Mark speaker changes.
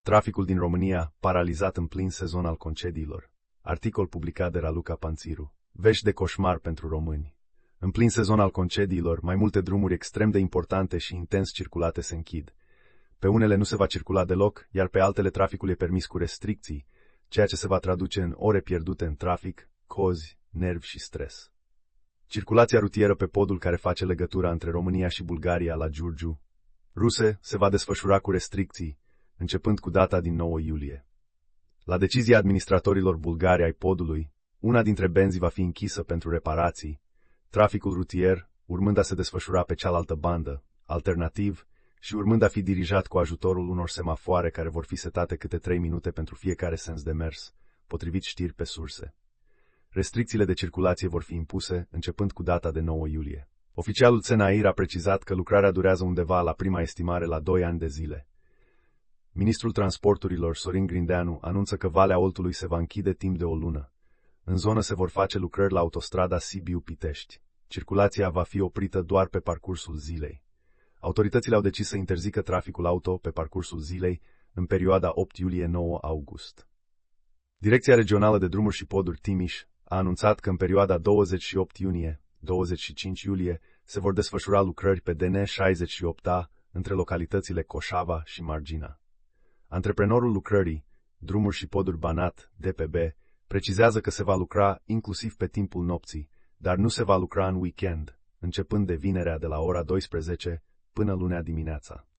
Speaker 1: Traficul din România, paralizat în plin sezon al concediilor. Articol publicat de Raluca Panțiru. Vești de coșmar pentru români. În plin sezon al concediilor, mai multe drumuri extrem de importante și intens circulate se închid. Pe unele nu se va circula deloc, iar pe altele traficul e permis cu restricții, ceea ce se va traduce în ore pierdute în trafic, cozi, nervi și stres. Circulația rutieră pe podul care face legătura între România și Bulgaria la Giurgiu, Ruse, se va desfășura cu restricții, începând cu data din 9 iulie. La decizia administratorilor bulgari ai podului, una dintre benzi va fi închisă pentru reparații, traficul rutier, urmând a se desfășura pe cealaltă bandă, alternativ, și urmând a fi dirijat cu ajutorul unor semafoare care vor fi setate câte 3 minute pentru fiecare sens de mers, potrivit știri pe surse. Restricțiile de circulație vor fi impuse, începând cu data de 9 iulie. Oficialul CNAIR a precizat că lucrarea durează undeva la prima estimare la 2 ani de zile. Ministrul Transporturilor, Sorin Grindeanu, anunță că Valea Oltului se va închide timp de o lună. În zonă se vor face lucrări la autostrada Sibiu-Pitești. Circulația va fi oprită doar pe parcursul zilei. Autoritățile au decis să interzică traficul auto pe parcursul zilei în perioada 8 iulie-9 august. Direcția Regională de Drumuri și Poduri Timiș a anunțat că în perioada 28 iunie-25 iulie se vor desfășura lucrări pe DN 68A între localitățile Coșava și Margina. Antreprenorul lucrării, Drumuri și Poduri Banat, DPB, precizează că se va lucra inclusiv pe timpul nopții, dar nu se va lucra în weekend, începând de vinerea de la ora 12 până lunea dimineața.